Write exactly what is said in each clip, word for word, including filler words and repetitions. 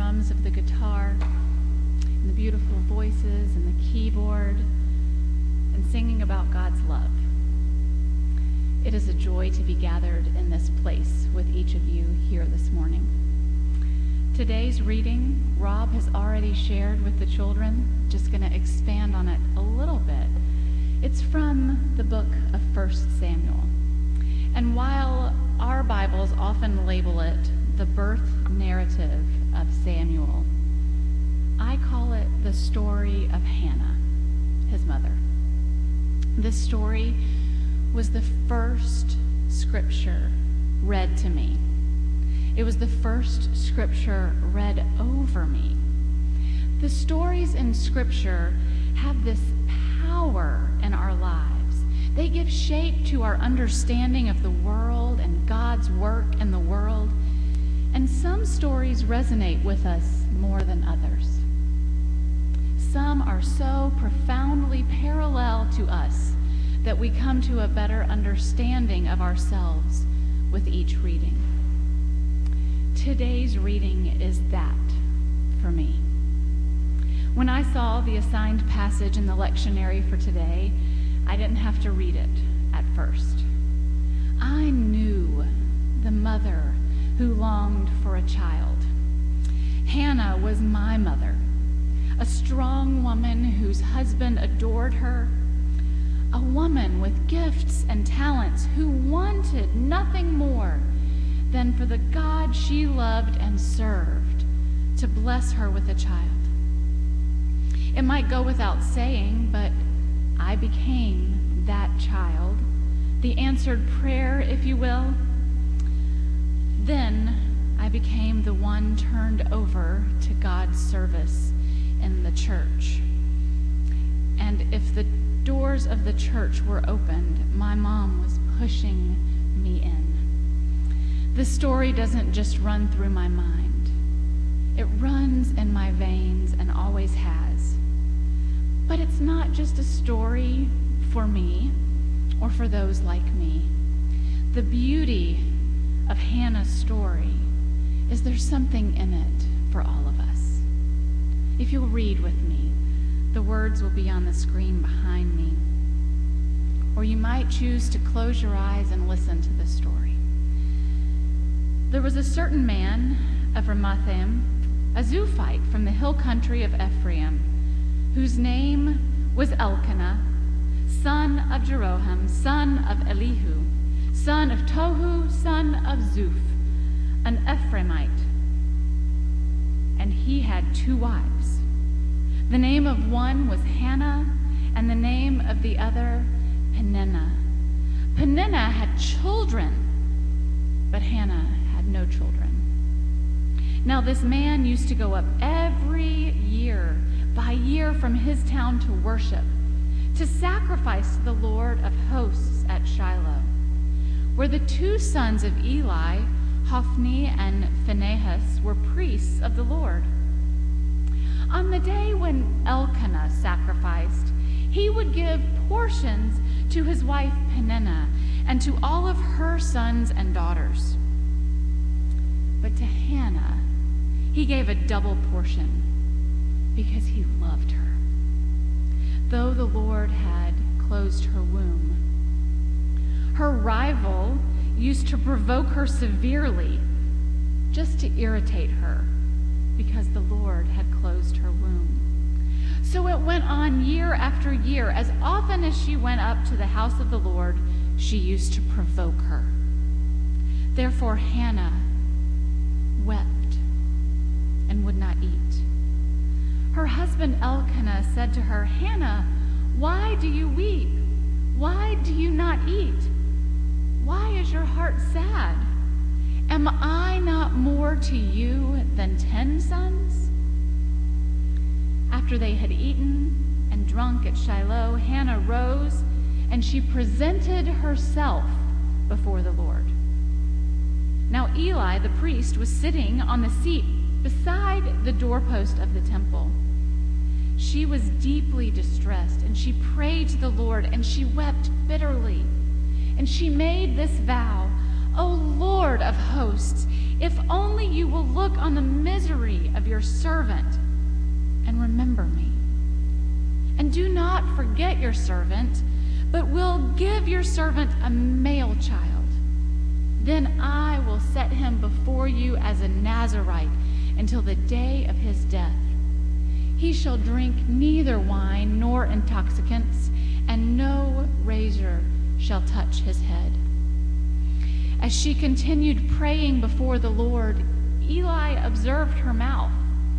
drums of the guitar, and the beautiful voices and the keyboard, and singing about God's love. It is a joy to be gathered in this place with each of you here this morning. Today's reading, Rob has already shared with the children. Just going to expand on it a little bit. It's from the book of First Samuel. And while our Bibles often label it the birth narrative of Samuel, I call it the story of Hannah, his mother. This story was the first scripture read to me. It was the first scripture read over me. The stories in scripture have this power in our lives. They give shape to our understanding of the world and God's work in the world. And some stories resonate with us more than others. Some are so profoundly parallel to us that we come to a better understanding of ourselves with each reading. Today's reading is that for me. When I saw the assigned passage in the lectionary for today, I didn't have to read it at first. I knew the mother who longed for a child. Hannah was my mother, a strong woman whose husband adored her, a woman with gifts and talents who wanted nothing more than for the God she loved and served to bless her with a child. It might go without saying, but I became that child, the answered prayer, if you will. Then I became the one turned over to God's service in the church. And if the doors of the church were opened, my mom was pushing me in. This story doesn't just run through my mind. It runs in my veins and always has. But it's not just a story for me or for those like me. The beauty of Hannah's story is there's something in it for all of us. If you'll read with me, the words will be on the screen behind me. Or you might choose to close your eyes and listen to the story. There was a certain man of Ramathaim, a Zophite from the hill country of Ephraim, whose name was Elkanah, son of Jeroham, son of Elihu, son of Tohu, son of Zuph, an Ephraimite. And he had two wives. The name of one was Hannah, and the name of the other Peninnah. Peninnah had children, but Hannah had no children. Now this man used to go up every year by year from his town to worship, to sacrifice to the Lord of hosts at Shiloh, where the two sons of Eli, Hophni and Phinehas, were priests of the Lord. On the day when Elkanah sacrificed, he would give portions to his wife Peninnah and to all of her sons and daughters. But to Hannah, he gave a double portion because he loved her, though the Lord had closed her womb. Her rival used to provoke her severely just to irritate her, because the Lord had closed her womb. So it went on year after year. As often as she went up to the house of the Lord, she used to provoke her. Therefore Hannah wept and would not eat. Her husband Elkanah said to her, "Hannah, why do you weep? Why do you not eat? Why is your heart sad? Am I not more to you than ten sons?" After they had eaten and drunk at Shiloh, Hannah rose and she presented herself before the Lord. Now Eli, the priest, was sitting on the seat beside the doorpost of the temple. She was deeply distressed, and she prayed to the Lord, and she wept bitterly. And she made this vow, O Lord of hosts, if only you will look on the misery of your servant and remember me. And do not forget your servant, but will give your servant a male child. Then I will set him before you as a Nazirite until the day of his death. He shall drink neither wine nor intoxicants, and no razor shall touch his head. As she continued praying before the Lord, Eli observed her mouth.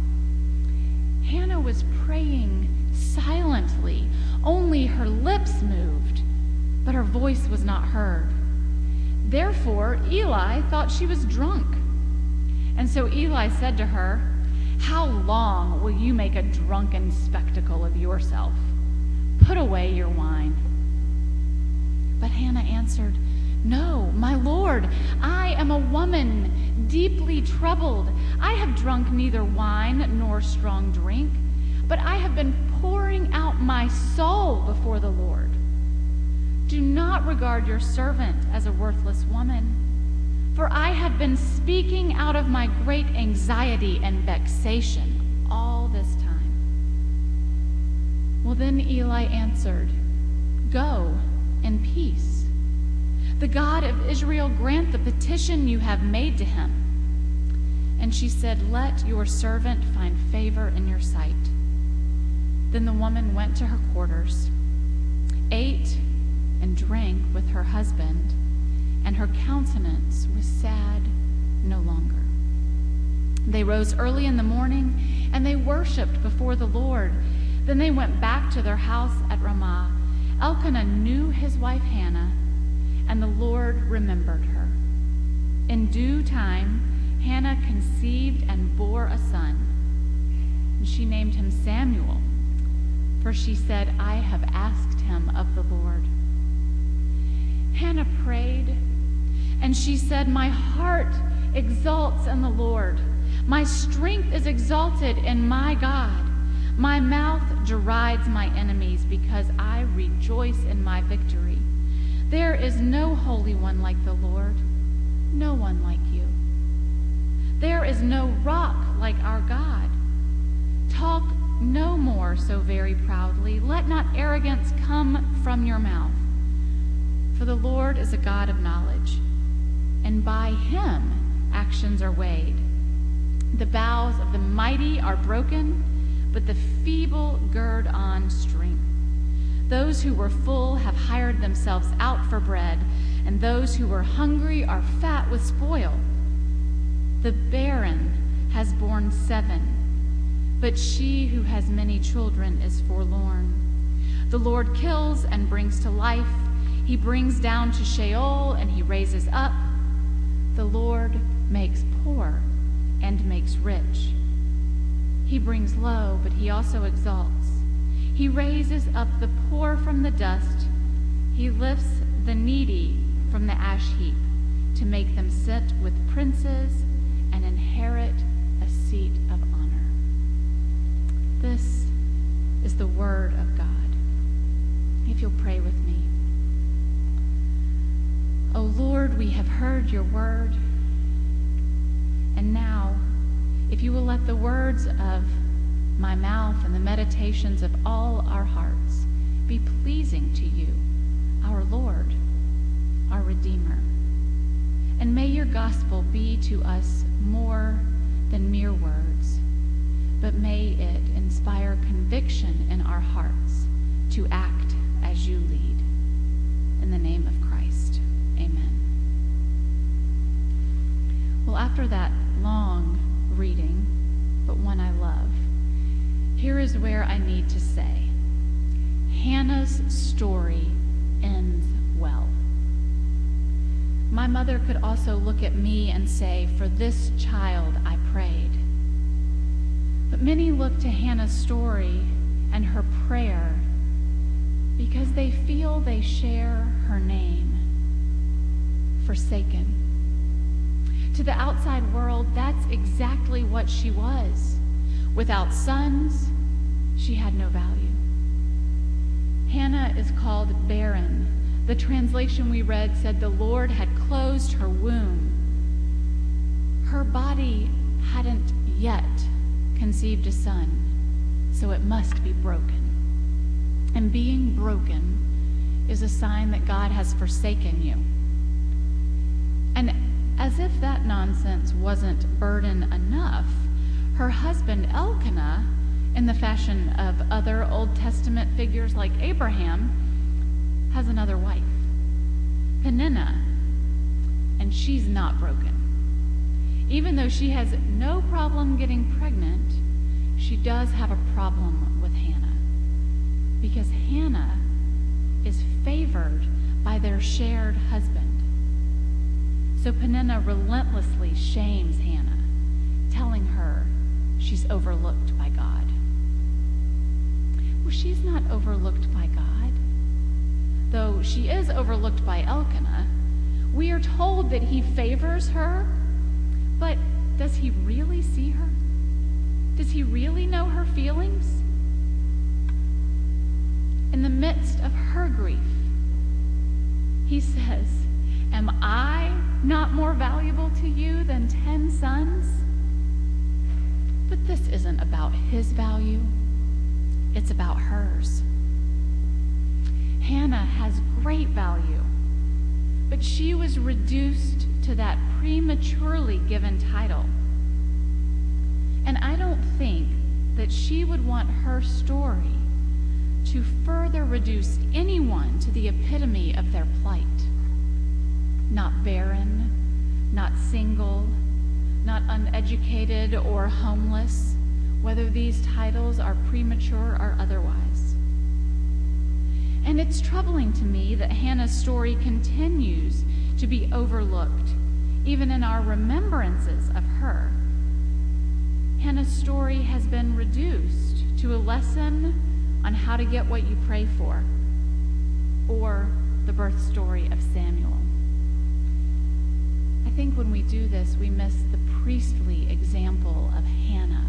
Hannah was praying silently. Only her lips moved, but her voice was not heard. Therefore, Eli thought she was drunk. And so Eli said to her, "How long will you make a drunken spectacle of yourself? Put away your wine." But Hannah answered, "No, my Lord, I am a woman deeply troubled. I have drunk neither wine nor strong drink, but I have been pouring out my soul before the Lord. Do not regard your servant as a worthless woman, for I have been speaking out of my great anxiety and vexation all this time." Well, then Eli answered, "Go in peace. The God of Israel grant the petition you have made to him." And she said, "Let your servant find favor in your sight." Then the woman went to her quarters, ate and drank with her husband, and her countenance was sad no longer. They rose early in the morning, and they worshipped before the Lord. Then they went back to their house at Ramah. Elkanah knew his wife Hannah, and the Lord remembered her. In due time, Hannah conceived and bore a son, and she named him Samuel, for she said, "I have asked him of the Lord." Hannah prayed, and she said, "My heart exalts in the Lord. My strength is exalted in my God. My mouth derides my enemies because I rejoice in my victory. There is no holy one like the Lord, no one like you. There is no rock like our God. Talk no more so very proudly. Let not arrogance come from your mouth. For the Lord is a God of knowledge, and by him actions are weighed. The bows of the mighty are broken, but the feeble gird on strength. Those who were full have hired themselves out for bread, and those who were hungry are fat with spoil. The barren has borne seven, but she who has many children is forlorn. The Lord kills and brings to life. He brings down to Sheol, and he raises up. The Lord makes poor and makes rich. He brings low, but he also exalts. He raises up the poor from the dust. He lifts the needy from the ash heap to make them sit with princes and inherit a seat of honor. This is the word of God. If you'll pray with me. O Lord, we have heard your word. And now, if you will let the words of my mouth and the meditations of all our hearts be pleasing to you, our Lord, our Redeemer. And may your gospel be to us more than mere words, but may it inspire conviction in our hearts to act as you lead. In the name of Christ, amen. Well, after that long reading, but one I love, here is where I need to say, Hannah's story ends well. My mother could also look at me and say, "For this child I prayed." But many look to Hannah's story and her prayer because they feel they share her name, forsaken. To the outside world, that's exactly what she was. Without sons, she had no value. Hannah is called barren. The translation we read said the Lord had closed her womb, her body hadn't yet conceived a son, so it must be broken. And being broken is a sign that God has forsaken you. And as if that nonsense wasn't burden enough, her husband Elkanah, in the fashion of other Old Testament figures like Abraham, has another wife, Peninnah, and she's not broken. Even though she has no problem getting pregnant, she does have a problem with Hannah, because Hannah is favored by their shared husband. So Peninnah relentlessly shames Hannah, telling her she's overlooked by God. Well, she's not overlooked by God, though she is overlooked by Elkanah. We are told that he favors her, but does he really see her? Does he really know her feelings? In the midst of her grief, he says, "Am I not more valuable to you than ten sons?" But this isn't about his value. It's about hers. Hannah has great value, but she was reduced to that prematurely given title. And I don't think that she would want her story to further reduce anyone to the epitome of their plight. Not barren, not single, not uneducated or homeless, whether these titles are premature or otherwise. And it's troubling to me that Hannah's story continues to be overlooked, even in our remembrances of her. Hannah's story has been reduced to a lesson on how to get what you pray for, or the birth story of Samuel. I think when we do this, we miss the priestly example of Hannah.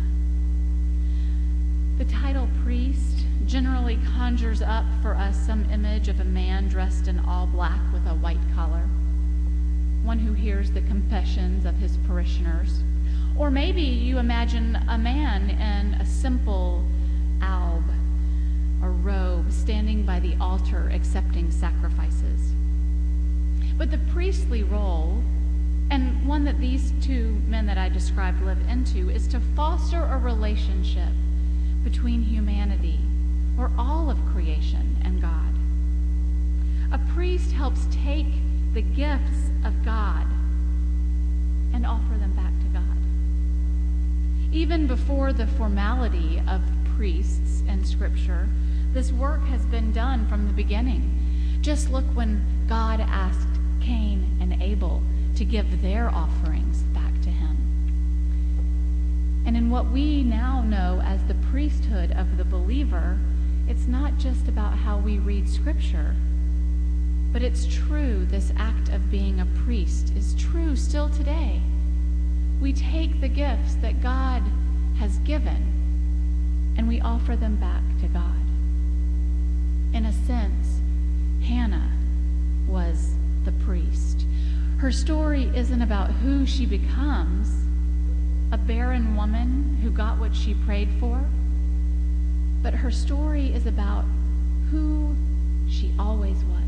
The title priest generally conjures up for us some image of a man dressed in all black with a white collar, one who hears the confessions of his parishioners. Or maybe you imagine a man in a simple alb or robe standing by the altar accepting sacrifices. But the priestly role, and one that these two men that I described live into, is to foster a relationship between humanity, or all of creation, and God. A priest helps take the gifts of God and offer them back to God. Even before the formality of priests in Scripture, this work has been done from the beginning. Just look when God asked Cain and Abel to give their offerings back to him. And in what we now know as the priesthood of the believer, it's not just about how we read Scripture, but it's true, this act of being a priest is true still today. We take the gifts that God has given and we offer them back to God. In a sense, Hannah was the priest. Her story isn't about who she becomes, a barren woman who got what she prayed for, but her story is about who she always was.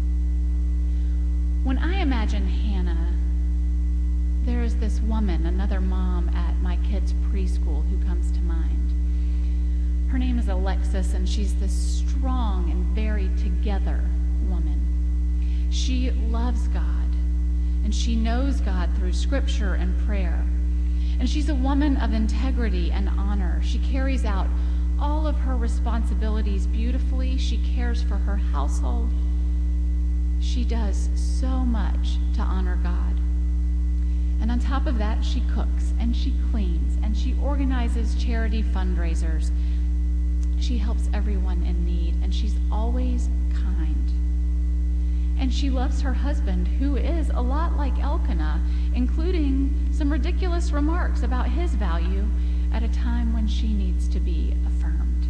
When I imagine Hannah, there is this woman, another mom at my kids' preschool, who comes to mind. Her name is Alexis, and she's this strong and very together woman. She loves God, and she knows God through Scripture and prayer. And she's a woman of integrity and honor. She carries out all of her responsibilities beautifully. She cares for her household. She does so much to honor God. And on top of that, she cooks and she cleans and she organizes charity fundraisers. She helps everyone in need, and she's always kind. And she loves her husband, who is a lot like Elkanah, including some ridiculous remarks about his value at a time when she needs to be affirmed.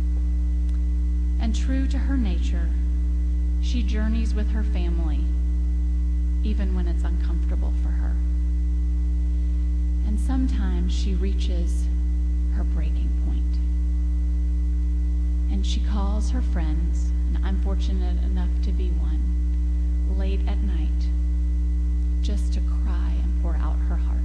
And true to her nature, she journeys with her family even when it's uncomfortable for her. And sometimes she reaches her breaking point. And she calls her friends, and I'm fortunate enough to be one, late at night, just to cry and pour out her heart.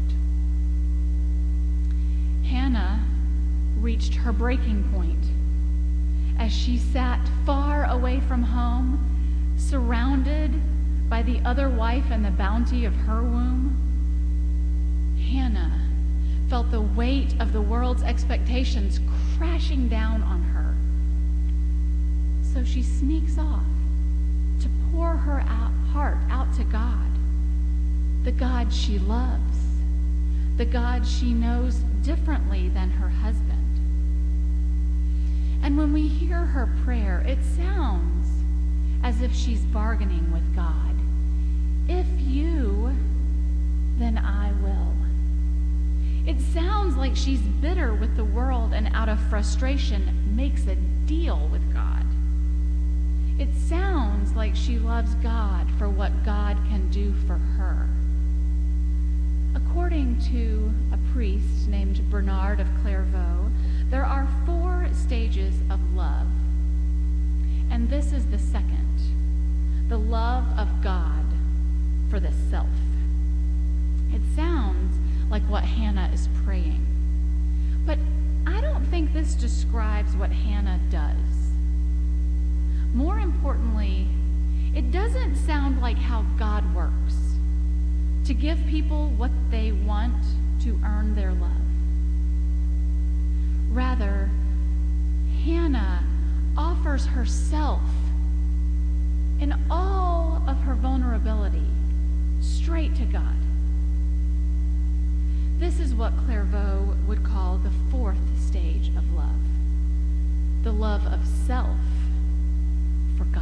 Hannah reached her breaking point as she sat far away from home, surrounded by the other wife and the bounty of her womb. Hannah felt the weight of the world's expectations crashing down on her. So she sneaks off to pour her out, heart out to God, the God she loves, the God she knows differently than her husband. And when we hear her prayer, it sounds as if she's bargaining with God. If you, then I will. It sounds like she's bitter with the world and out of frustration makes a deal with God. It sounds like she loves God for what God can do for her. According to a priest named Bernard of Clairvaux, there are four stages of love. And this is the second, the love of God for the self. It sounds like what Hannah is praying. But I don't think this describes what Hannah does. More importantly, it doesn't sound like how God works, to give people what they want to earn their love. Rather, Hannah offers herself in all of her vulnerability straight to God. This is what Clairvaux would call the fourth stage of love, the love of self for God.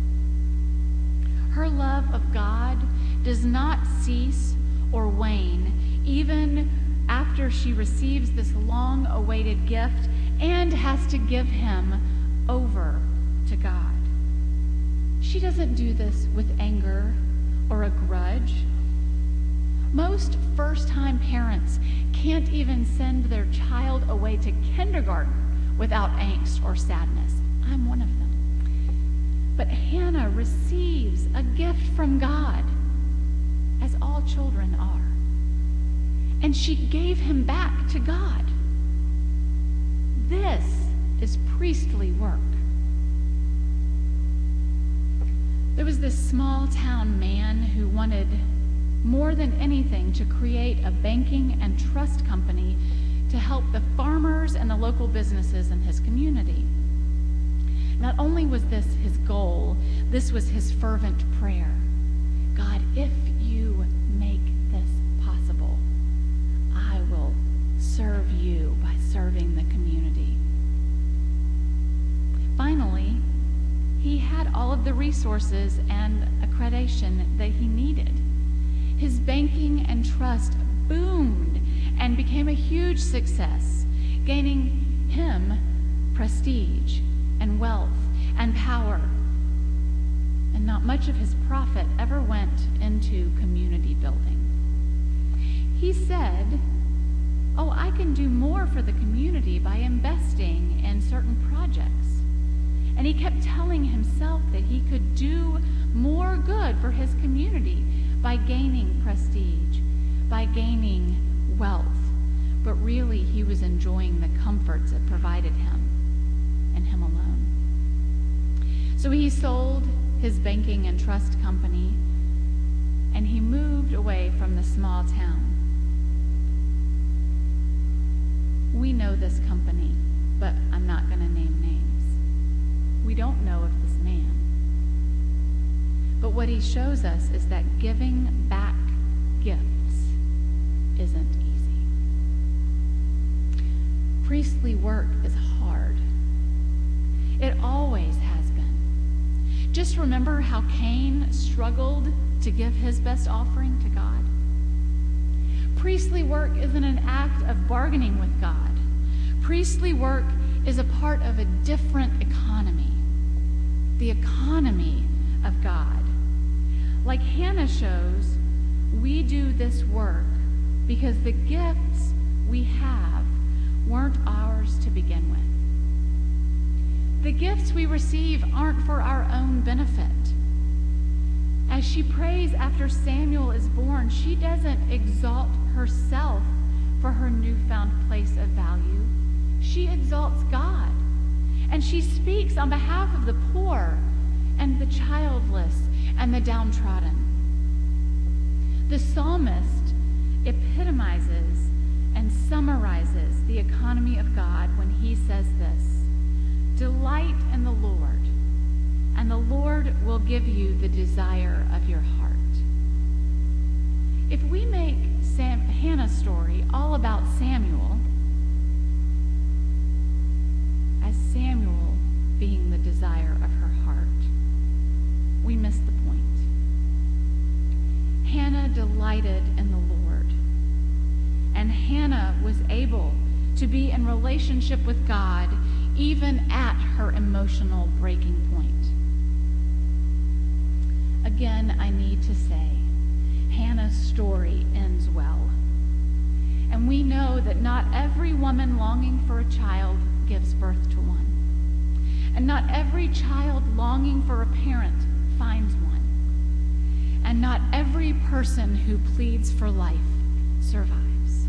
Her love of God does not cease or wane even after she receives this long-awaited gift and has to give him over to God. She doesn't do this with anger or a grudge. Most first-time parents can't even send their child away to kindergarten without angst or sadness. I'm one of them. But Hannah receives a gift from God, as all children are. And she gave him back to God. This is priestly work. There was this small town man who wanted more than anything to create a banking and trust company to help the farmers and the local businesses in his community. Not only was this his goal, this was his fervent prayer. God, if you make this possible, I will serve you by serving the community. Finally, he had all of the resources and accreditation that he needed. His banking and trust boomed and became a huge success, gaining him prestige and wealth and power. And not much of his profit ever went into community building. He said, oh, I can do more for the community by investing in certain projects. And he kept telling himself that he could do more good for his community by gaining prestige, by gaining wealth. But really, he was enjoying the comforts it provided him and him alone. So he sold his banking and trust company, and he moved away from the small town. We know this company, but I'm not going to name names. We don't know of this man. But what he shows us is that giving back gifts isn't easy. Priestly work is hard. It always has been. Just remember how Cain struggled to give his best offering to God. Priestly work isn't an act of bargaining with God. Priestly work is a part of a different economy, the economy of God. like Hannah shows, we do this work because the gifts we have weren't ours to begin with. The gifts we receive aren't for our own benefit. As she prays after Samuel is born, she doesn't exalt herself for her newfound place of value. She exalts God, and she speaks on behalf of the poor and the childless and the downtrodden. The psalmist epitomizes and summarizes the economy of God when he says this: "Delight in the Lord, and the Lord will give you the desire of your heart." If we make Sam, Hannah's story all about Samuel, as Samuel being the desire of her heart, we miss the point. Hannah delighted in the Lord, and Hannah was able to be in relationship with God even at her emotional breaking point. Again, I need to say, Hannah's story ends well. And we know that not every woman longing for a child gives birth to one. And not every child longing for a parent finds one. And not every person who pleads for life survives.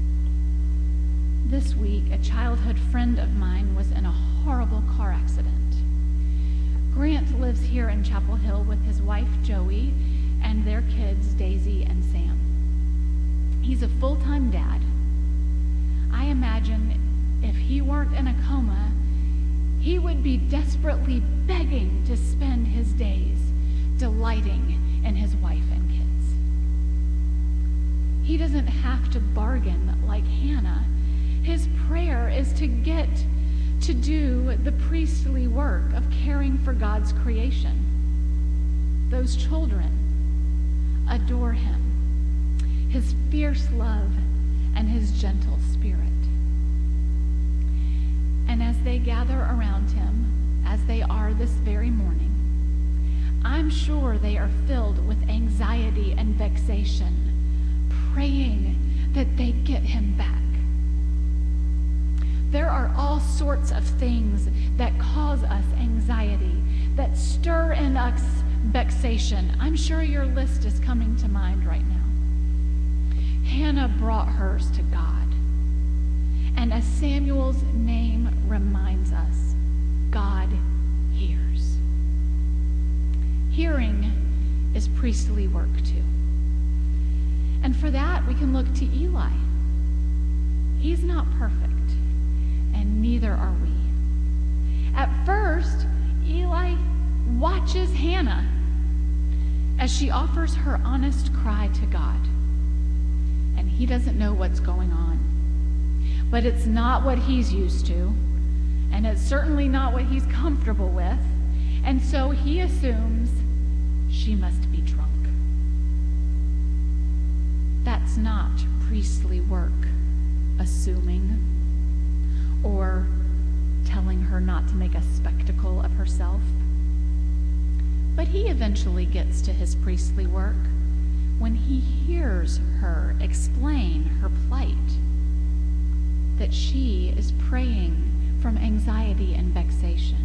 This week, a childhood friend of mine was in a horrible car accident. Grant lives here in Chapel Hill with his wife, Joey, and their kids, Daisy and Sam. He's a full-time dad. I imagine if he weren't in a coma, he would be desperately begging to spend his days delighting in his wife and kids. He doesn't have to bargain like Hannah. His prayer is to get to do the priestly work of caring for God's creation. Those children adore him, his fierce love, and his gentle spirit. And as they gather around him, as they are this very morning, I'm sure they are filled with anxiety and vexation, praying that they get him back. There are all sorts of things that cause us anxiety, that stir in us vexation. I'm sure your list is coming to mind right now. Hannah brought hers to God. And as Samuel's name reminds us, God hears. Hearing is priestly work too. And for that, we can look to Eli. He's not perfect, and neither are we. At first, Eli watches Hannah as she offers her honest cry to God. And he doesn't know what's going on. But it's not what he's used to, and it's certainly not what he's comfortable with, and so he assumes she must be drunk. That's not priestly work, assuming, or telling her not to make a spectacle of herself. But he eventually gets to his priestly work when he hears her explain her plight, that she is praying from anxiety and vexation.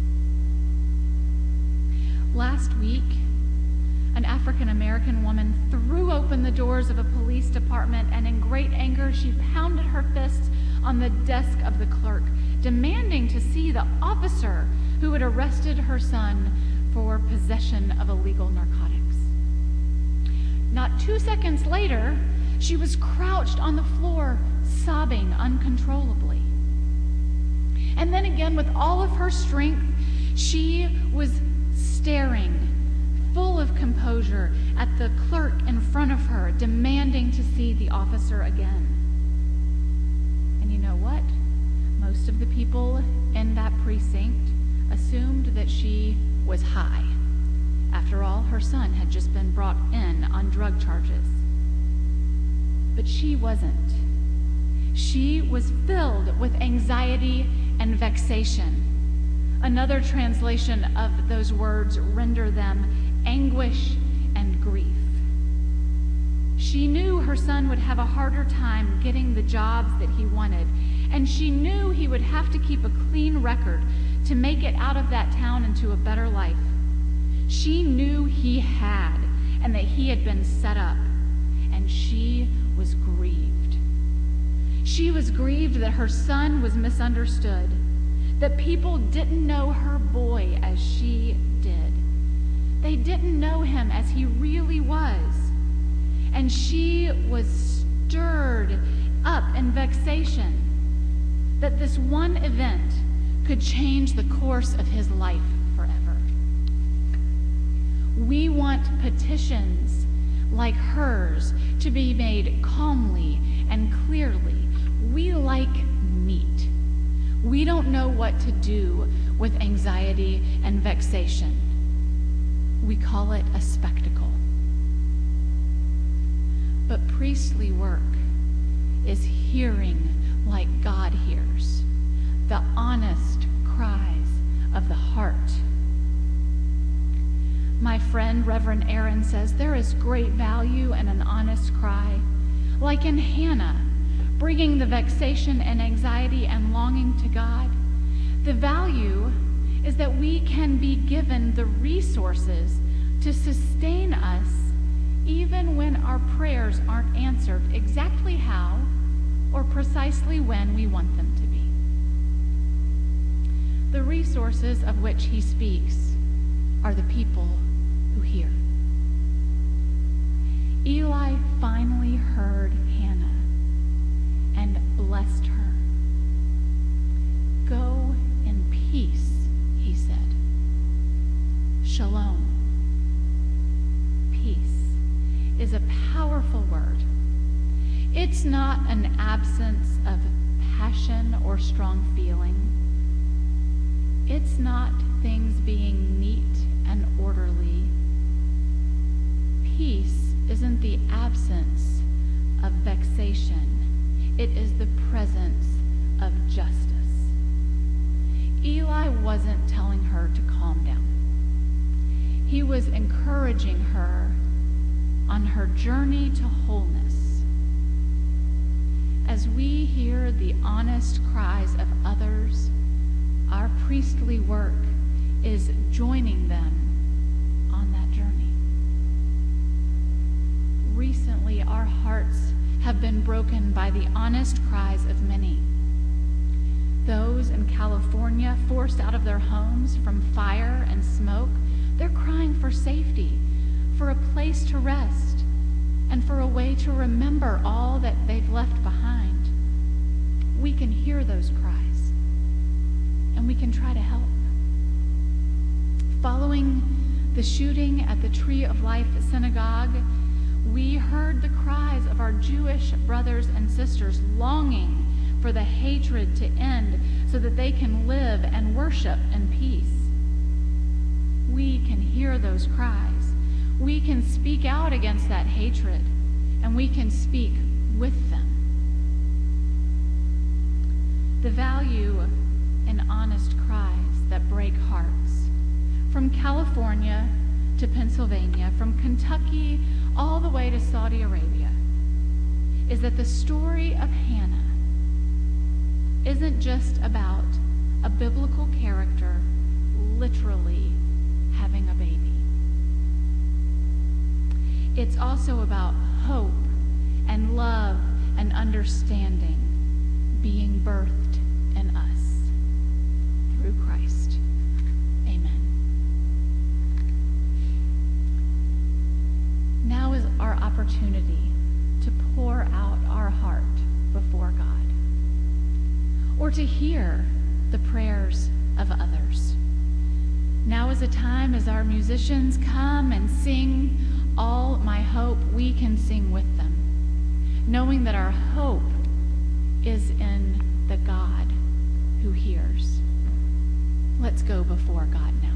Last week, an African-American woman threw open the doors of a police department, and in great anger, she pounded her fists on the desk of the clerk, demanding to see the officer who had arrested her son for possession of illegal narcotics. Not two seconds later, she was crouched on the floor, sobbing uncontrollably. And then again, with all of her strength, she was staring, full of composure, at the clerk in front of her, demanding to see the officer again. And you know what? Most of the people in that precinct assumed that she was high. After all, her son had just been brought in on drug charges. But she wasn't. She was filled with anxiety and vexation. Another translation of those words render them anguish and grief. She knew her son would have a harder time getting the jobs that he wanted, and she knew he would have to keep a clean record to make it out of that town into a better life. She knew he had, and that he had been set up, and she was grieved. She was grieved that her son was misunderstood, that people didn't know her boy as she did. They didn't know him as he really was. And she was stirred up in vexation that this one event could change the course of his life forever. We want petitions like hers to be made calmly and clearly. We like meat. We don't know what to do with anxiety and vexation. We call it a spectacle. But priestly work is hearing like God hears, the honest cries of the heart. My friend Reverend Aaron says there is great value in an honest cry, like in Hannah, bringing the vexation and anxiety and longing to God. The value is that we can be given the resources to sustain us even when our prayers aren't answered exactly how or precisely when we want them to be. The resources of which he speaks are the people who hear. Eli finally heard Hannah and blessed her. Go in peace, he said. Shalom. Peace is a powerful word. It's not an absence of passion or strong feeling. It's not things being neat and orderly. Peace isn't the absence of vexation. It is the presence of justice. Eli wasn't telling her to calm down. He was encouraging her on her journey to wholeness. As we hear the honest cries of others, our priestly work is joining them on that journey. Recently, our hearts have been broken by the honest cries of many. Those in California forced out of their homes from fire and smoke, they're crying for safety, for a place to rest, and for a way to remember all that they've left behind. We can hear those cries, and we can try to help. Following the shooting at the Tree of Life Synagogue, we heard the cries of our Jewish brothers and sisters longing for the hatred to end so that they can live and worship in peace. We can hear those cries. We can speak out against that hatred, and we can speak with them. The value in honest cries that break hearts, from California to Pennsylvania, from Kentucky all the way to Saudi Arabia, is that the story of Hannah isn't just about a biblical character literally having a baby. It's also about hope and love and understanding being birthed in us through Christ. Amen. Now is our opportunity to pour out our heart before God, or to hear the prayers of others. Now is a time as our musicians come and sing All My Hope, we can sing with them, knowing that our hope is in the God who hears. Let's go before God now.